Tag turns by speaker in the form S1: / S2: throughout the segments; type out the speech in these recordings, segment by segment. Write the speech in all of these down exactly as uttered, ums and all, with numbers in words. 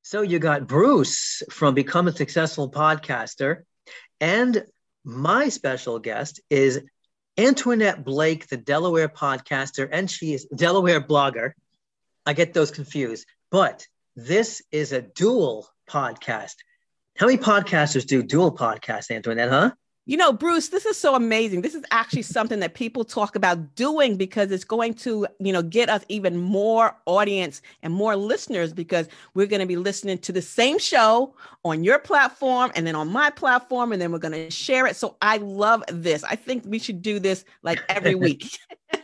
S1: So you got Bruce from Become a Successful Podcaster, and my special guest is Antoinette Blake, the Delaware podcaster, and she is Delaware blogger. I get those confused, but this is a dual podcast. How many podcasters do dual podcasts, Antoinette, huh?
S2: You know, Bruce, this is so amazing. This is actually something that people talk about doing because it's going to, you know, get us even more audience and more listeners because we're going to be listening to the same show on your platform and then on my platform, and then we're going to share it. So I love this. I think we should do this like every week.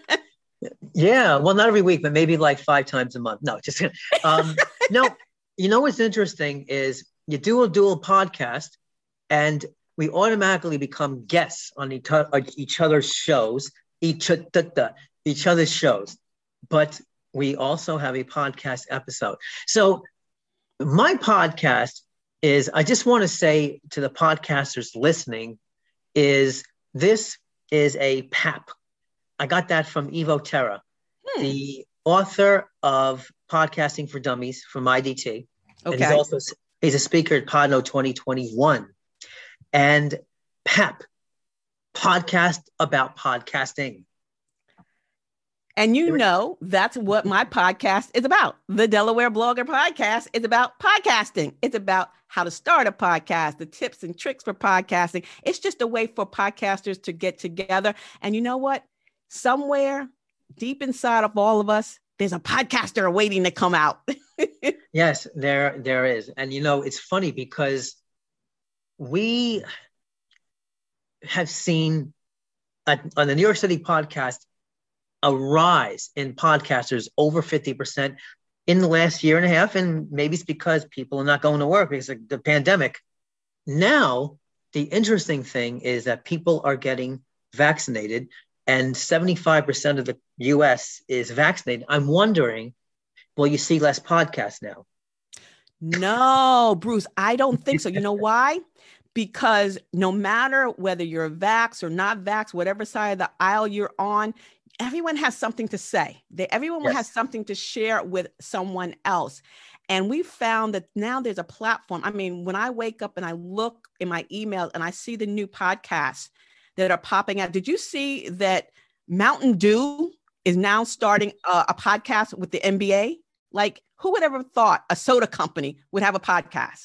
S1: Yeah, well, not every week, but maybe like five times a month. No, just um, no. You know what's interesting is you do a dual podcast, and we automatically become guests on each, each other's shows, each, each other's shows, but we also have a podcast episode. So my podcast is, I just want to say to the podcasters listening, is this is a P A P. I got that from Evo Terra, hmm. the author of Podcasting for Dummies from I D T.
S2: Okay.
S1: And he's also he's a speaker at Podno twenty twenty-one. And P A P, podcast about podcasting.
S2: And you know, that's what my podcast is about. The Delaware Blogger Podcast is about podcasting. It's about how to start a podcast, the tips and tricks for podcasting. It's just a way for podcasters to get together. And you know what? Somewhere deep inside of all of us, there's a podcaster waiting to come out.
S1: Yes, there, there is. And, you know, it's funny because we have seen a, on the New York City podcast a rise in podcasters over fifty percent in the last year and a half. And maybe it's because people are not going to work because of the pandemic. Now, the interesting thing is that people are getting vaccinated and seventy-five percent of the U S is vaccinated. I'm wondering, will you see less podcasts now?
S2: No, Bruce, I don't think so. You know why? Because no matter whether you're vax or not vax, whatever side of the aisle you're on, everyone has something to say. They, everyone yes. has something to share with someone else. And we found that now there's a platform. I mean, when I wake up and I look in my email and I see the new podcasts that are popping out. Did you see that Mountain Dew is now starting a, a podcast with the N B A? Like, who would ever thought a soda company would have a podcast?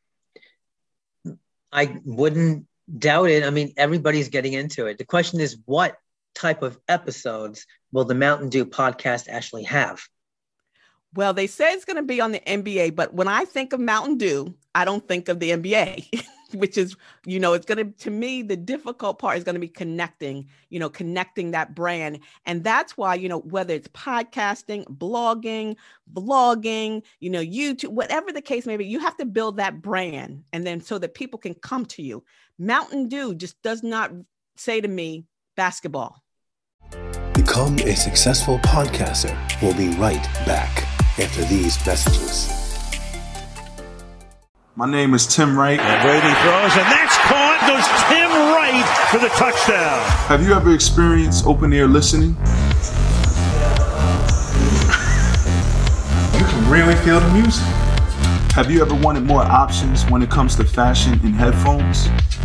S1: I wouldn't doubt it. I mean, everybody's getting into it. The question is, what type of episodes will the Mountain Dew podcast actually have?
S2: Well, they say it's going to be on the N B A, but when I think of Mountain Dew, I don't think of the N B A, which is, you know, it's going to, to me, the difficult part is going to be connecting, you know, connecting that brand. And that's why, you know, whether it's podcasting, blogging, vlogging, you know, YouTube, whatever the case may be, you have to build that brand. And then so that people can come to you. Mountain Dew just does not say to me, basketball.
S3: Become a successful podcaster. We'll be right back after these messages.
S4: My name is Tim Wright.
S5: And Brady throws, and that's caught. Goes Tim Wright for the touchdown.
S4: Have you ever experienced open ear listening?
S6: You can really feel the music.
S4: Have you ever wanted more options when it comes to fashion and headphones?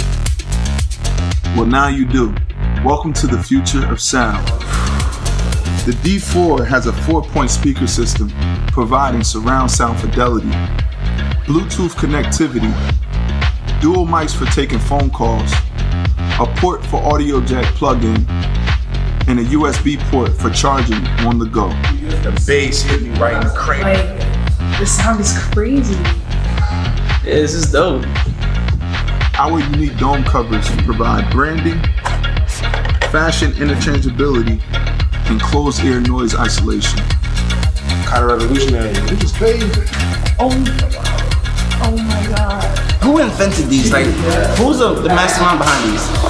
S4: Well, now you do. Welcome to the future of sound. The D four has a four-point speaker system providing surround sound fidelity, Bluetooth connectivity, dual mics for taking phone calls, a port for audio jack plug-in, and a U S B port for charging on the go.
S6: The bass hit me right in the cranium.
S7: Like, the sound is crazy.
S8: Yeah, this is dope.
S4: Our unique dome covers provide branding, fashion interchangeability, and closed ear noise isolation.
S6: Kind of revolutionary. It was crazy.
S7: Oh, oh my God.
S8: Who invented these? Like, who's the, the mastermind behind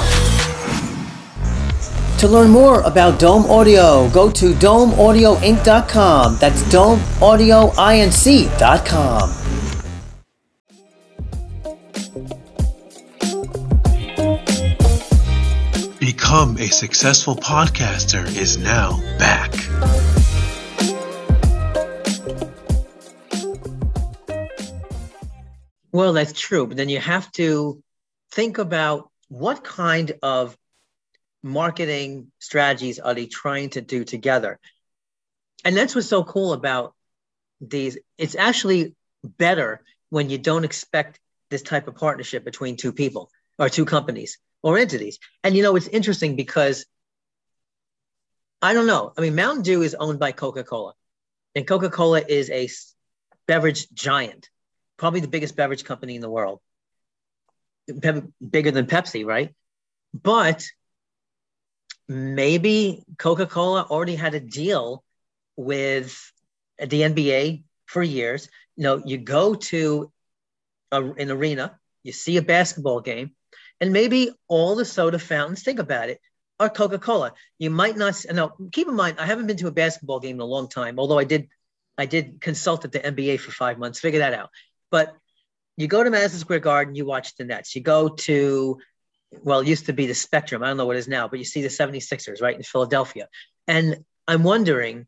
S8: these?
S9: To learn more about Dome Audio, go to dome audio inc dot com. That's dome audio inc dot com.
S3: Become a Successful Podcaster is now back.
S1: Well, that's true. But then you have to think about what kind of marketing strategies are they trying to do together. And that's what's so cool about these. It's actually better when you don't expect this type of partnership between two people or two companies or entities. And, you know, it's interesting because I don't know. I mean, Mountain Dew is owned by Coca-Cola, and Coca-Cola is a beverage giant, probably the biggest beverage company in the world, Pe- bigger than Pepsi, right? But maybe Coca-Cola already had a deal with the N B A for years. You know, you go to a, an arena, you see a basketball game, and maybe all the soda fountains, think about it, are Coca-Cola. You might not, now keep in mind, I haven't been to a basketball game in a long time, although I did I did consult at the N B A for five months, figure that out. But you go to Madison Square Garden, you watch the Nets. You go to, well, it used to be the Spectrum. I don't know what it is now, but you see the seventy-sixers, right, in Philadelphia. And I'm wondering,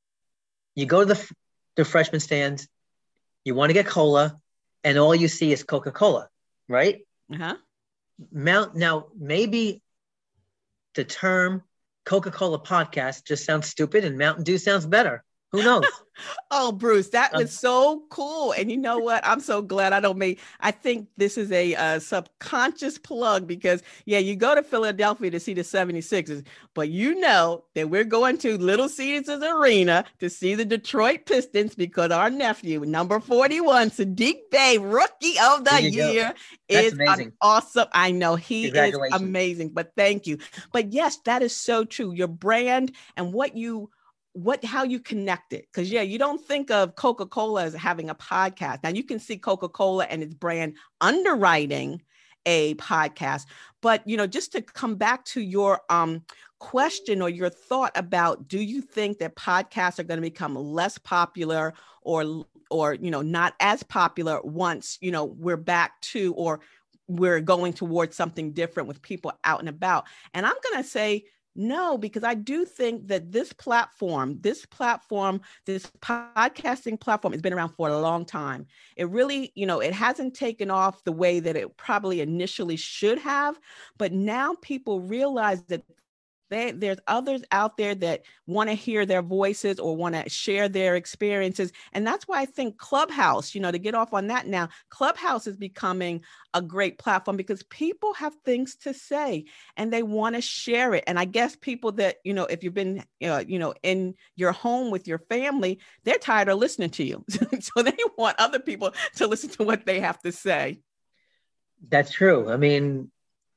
S1: you go to the, the freshman stands, you want to get cola, and all you see is Coca-Cola, right?
S2: Uh-huh.
S1: Mount, now, maybe the term Coca-Cola podcast just sounds stupid and Mountain Dew sounds better. Who knows?
S2: Oh, Bruce, that was so cool. And you know what? I'm so glad I don't make, I think this is a uh, subconscious plug because, yeah, you go to Philadelphia to see the seventy-sixers, but you know that we're going to Little Caesars Arena to see the Detroit Pistons because our nephew, number forty-one, Sadiq Bey, Rookie of the Year, is
S1: amazing.
S2: Awesome. I know he is amazing, but thank you. But yes, that is so true. Your brand and what you what, how you connect it. Cause yeah, you don't think of Coca-Cola as having a podcast. Now you can see Coca-Cola and its brand underwriting a podcast, but you know, just to come back to your um, question or your thought about, do you think that podcasts are going to become less popular or, or, you know, not as popular once, you know, we're back to, or we're going towards something different with people out and about? And I'm going to say, no, because I do think that this platform, this platform, this podcasting platform has been around for a long time. It really, you know, it hasn't taken off the way that it probably initially should have, but now people realize that They, there's others out there that want to hear their voices or want to share their experiences. And that's why I think Clubhouse, you know, to get off on that now, Clubhouse is becoming a great platform because people have things to say and they want to share it. And I guess people that, you know, if you've been, uh, you know, in your home with your family, they're tired of listening to you. So they want other people to listen to what they have to say.
S1: That's true. I mean,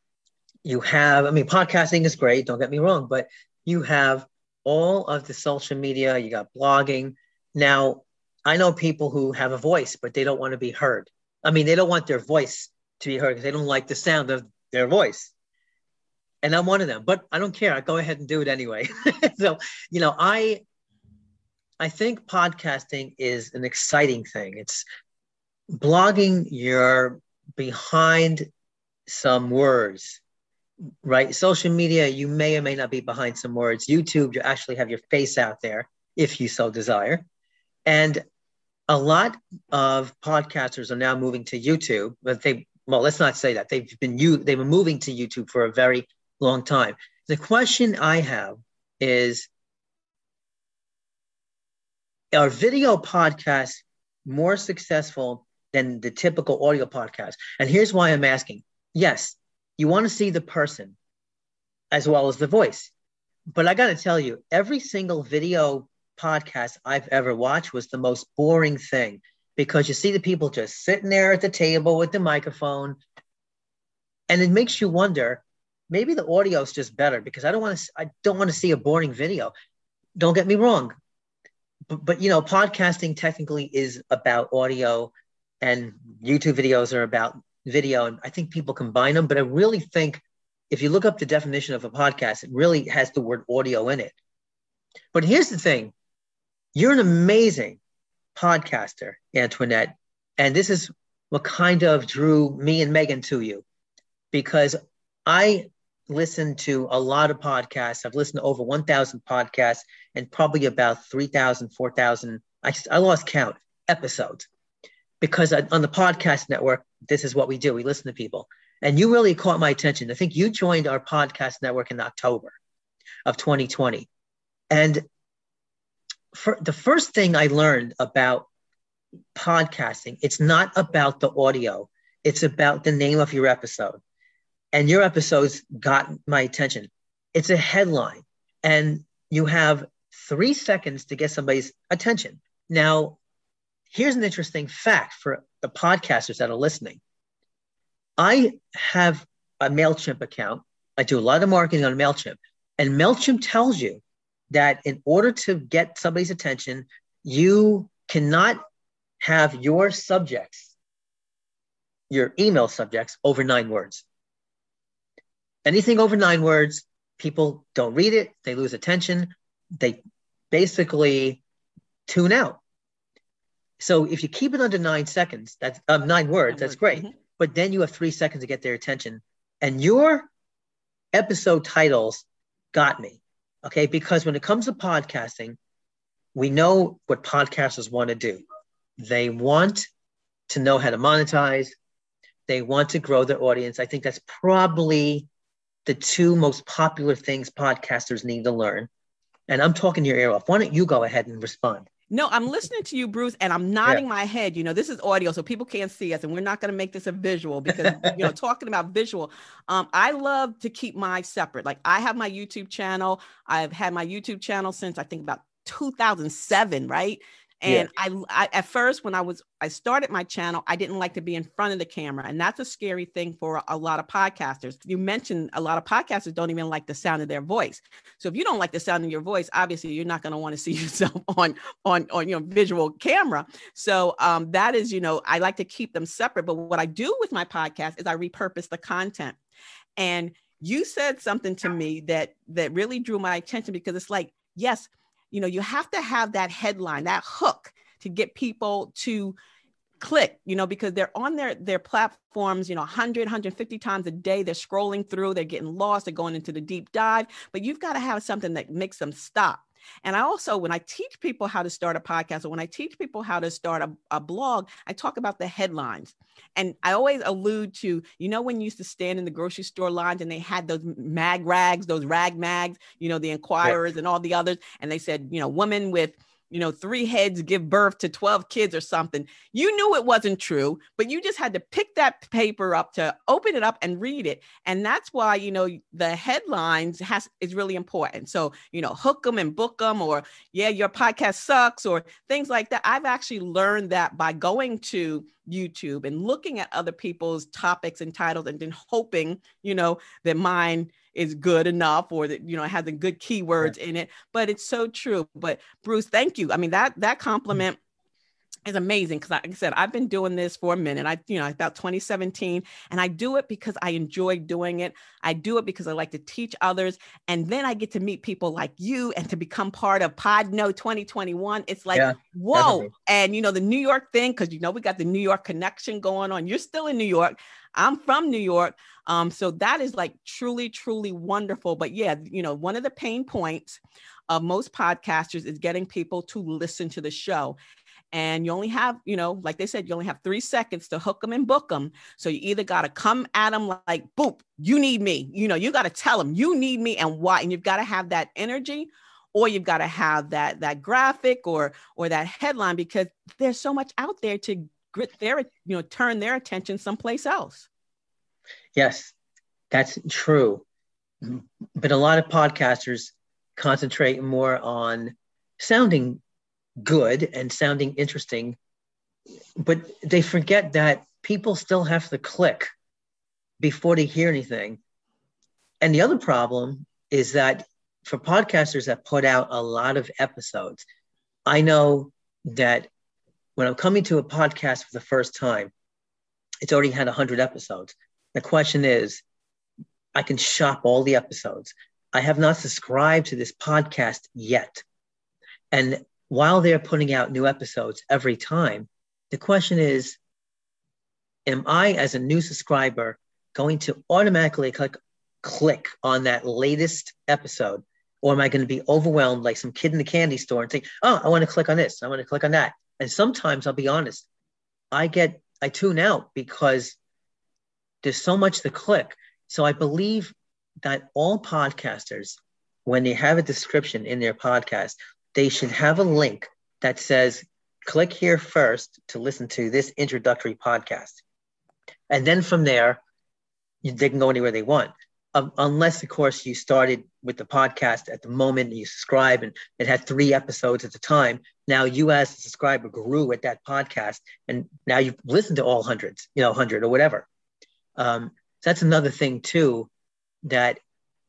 S1: you have, I mean, podcasting is great, don't get me wrong, but you have all of the social media, you got blogging. Now, I know people who have a voice, but they don't want to be heard. I mean, they don't want their voice to be heard because they don't like the sound of their voice. And I'm one of them, but I don't care. I go ahead and do it anyway. So, you know, I, I think podcasting is an exciting thing. It's blogging, you're behind some words. Right. Social media, you may or may not be behind some words. YouTube, you actually have your face out there if you so desire. And a lot of podcasters are now moving to YouTube, but they, well, let's not say that. They've been, you, they've been moving to YouTube for a very long time. The question I have is, are video podcasts more successful than the typical audio podcast? And here's why I'm asking. Yes, you want to see the person as well as the voice. But I got to tell you, every single video podcast I've ever watched was the most boring thing because you see the people just sitting there at the table with the microphone. And it makes you wonder, maybe the audio is just better because I don't want to, I don't want to see a boring video. Don't get me wrong. But, but, you know, podcasting technically is about audio and YouTube videos are about video, and I think people combine them, but I really think if you look up the definition of a podcast, it really has the word audio in it. But here's the thing. You're an amazing podcaster, Antoinette, and this is what kind of drew me and Megan to you, because I listen to a lot of podcasts. I've listened to over one thousand podcasts and probably about three thousand, four thousand, I, I lost count, episodes. because on the podcast network, this is what we do. We listen to people. And you really caught my attention. I think you joined our podcast network in October of twenty twenty. And for the first thing I learned about podcasting, it's not about the audio. It's about the name of your episode. And your episodes got my attention. It's a headline. And you have three seconds to get somebody's attention. Now, here's an interesting fact for the podcasters that are listening. I have a MailChimp account. I do a lot of marketing on MailChimp. And MailChimp tells you that in order to get somebody's attention, you cannot have your subjects, your email subjects, over nine words. Anything over nine words, people don't read it. They lose attention. They basically tune out. So if you keep it under nine seconds, that's um, nine words, nine that's words. Great. Mm-hmm. But then you have three seconds to get their attention. And your episode titles got me, okay? Because when it comes to podcasting, we know what podcasters want to do. They want to know how to monetize. They want to grow their audience. I think that's probably the two most popular things podcasters need to learn. And I'm talking your ear off. Why don't you go ahead and respond?
S2: No, I'm listening to you, Bruce, and I'm nodding yeah. my head. You know, this is audio, so people can't see us, and we're not going to make this a visual because, you know, talking about visual, um, I love to keep my separate. Like, I have my YouTube channel. I've had my YouTube channel since I think about two thousand seven, right? And yeah. I, I, at first, when I was, I started my channel, I didn't like to be in front of the camera. And that's a scary thing for a lot of podcasters. You mentioned a lot of podcasters don't even like the sound of their voice. So if you don't like the sound of your voice, obviously you're not going to want to see yourself on, on, on, you know, visual camera. So um, that is, you know, I like to keep them separate. But what I do with my podcast is I repurpose the content. And you said something to me that, that really drew my attention, because it's like, yes, you know, you have to have that headline, that hook to get people to click, you know, because they're on their, their platforms, you know, one hundred, one hundred fifty times a day. They're scrolling through, they're getting lost, they're going into the deep dive, but you've got to have something that makes them stop. And I also, when I teach people how to start a podcast, or when I teach people how to start a, a blog, I talk about the headlines. And I always allude to, you know, when you used to stand in the grocery store lines and they had those mag rags, those rag mags, you know, the Inquirers yeah. and all the others. And they said, you know, women with, you know, three heads give birth to twelve kids or something. You knew it wasn't true, but you just had to pick that paper up to open it up and read it. And that's why, you know, the headlines has is really important. So, you know, hook them and book them, or, yeah, your podcast sucks, or things like that. I've actually learned that by going to YouTube and looking at other people's topics and titles, and then hoping, you know, that mine is good enough, or that, you know, it has the good keywords yeah. in it. But it's so true. But Bruce, thank you. I mean, that that compliment is amazing, because like I said, I've been doing this for a minute. I, you know, about twenty seventeen, and I do it because I enjoy doing it. I do it because I like to teach others. And then I get to meet people like you and to become part of Podno twenty twenty-one. It's like, yeah, whoa. Definitely. And, you know, the New York thing, because, you know, we got the New York connection going on. You're still in New York. I'm from New York. Um, so that is like truly, truly wonderful. But yeah, you know, one of the pain points of most podcasters is getting people to listen to the show. And you only have, you know, like they said, you only have three seconds to hook them and book them. So you either got to come at them like, boop, you need me. You know, you got to tell them you need me and why. And you've got to have that energy, or you've got to have that, that graphic or, or that headline, because there's so much out there to grit their, you know, turn their attention someplace else.
S1: Yes, that's true. But a lot of podcasters concentrate more on sounding good and sounding interesting, but they forget that people still have to click before they hear anything. And the other problem is that for podcasters that put out a lot of episodes, I know that when I'm coming to a podcast for the first time, it's already had one hundred episodes. The question is, I can shop all the episodes. I have not subscribed to this podcast yet. And while they're putting out new episodes every time, the question is, am I, as a new subscriber, going to automatically click, click on that latest episode? Or am I going to be overwhelmed like some kid in the candy store and think, oh, I want to click on this, I want to click on that? And sometimes, I'll be honest, I get, I tune out because there's so much to click. So I believe that all podcasters, when they have a description in their podcast, they should have a link that says, click here first to listen to this introductory podcast. And then from there, you, they can go anywhere they want. Um, unless, of course, you started with the podcast at the moment you subscribe and it had three episodes at the time. Now you as a subscriber grew at that podcast and now you've listened to all hundreds, you know, hundred or whatever. Um, so that's another thing too, that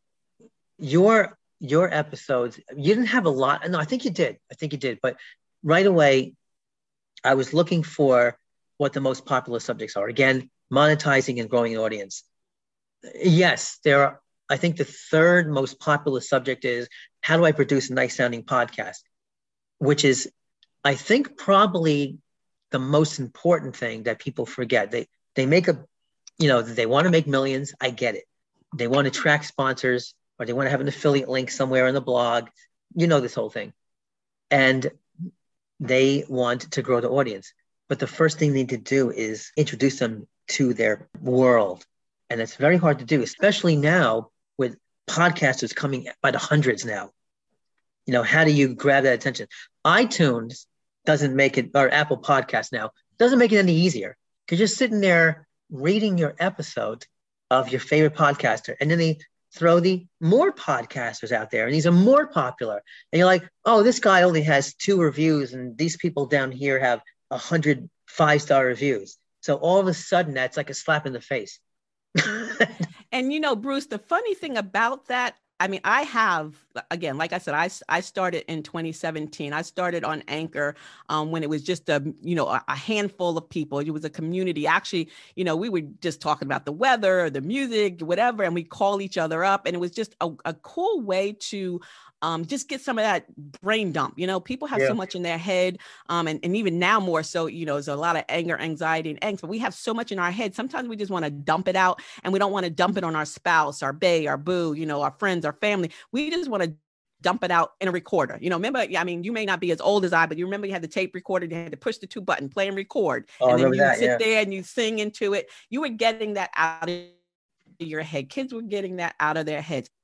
S1: your your episodes, you didn't have a lot. No, I think you did. I think you did. But right away, I was looking for what the most popular subjects are. Again, monetizing and growing an audience. Yes, there are. I think the third most popular subject is how do I produce a nice sounding podcast, which is, I think, probably the most important thing that people forget. They they make a, you know, they want to make millions. I get it. They want to attract sponsors or they want to have an affiliate link somewhere on the blog. You know, this whole thing. And they want to grow the audience. But the first thing they need to do is introduce them to their world. And it's very hard to do, especially now with podcasters coming by the hundreds now. You know, how do you grab that attention? iTunes doesn't make it, or Apple Podcasts now, doesn't make it any easier because you're sitting there reading your episode of your favorite podcaster. And then they throw the more podcasters out there and these are more popular. And you're like, oh, this guy only has two reviews and these people down here have a hundred five-star reviews. So all of a sudden that's like a slap in the face.
S2: And, you know, Bruce, the funny thing about that, I mean, I have, again, like I said, I, I started in twenty seventeen. I started on Anchor um, when it was just a, you know, a, a handful of people. It was a community. Actually, you know, we were just talking about the weather, the music, whatever, and we call each other up. And it was just a, a cool way to um, just get some of that brain dump. You know, people have
S1: Yeah.
S2: so much in their head. Um, and, and even now more so, you know, there's a lot of anger, anxiety, and angst, but we have so much in our head. Sometimes we just want to dump it out and we don't want to dump it on our spouse, our bae, our boo, you know, our friends, our family. We just want to dump it out in a recorder. You know, remember, I mean, you may not be as old as I, but you remember you had the tape recorder, you had to push the two button, play and record.
S1: Oh, I
S2: and then
S1: remember
S2: you
S1: that,
S2: sit
S1: yeah.
S2: there and you sing into it. You were getting that out of your head. Kids were getting that out of their heads.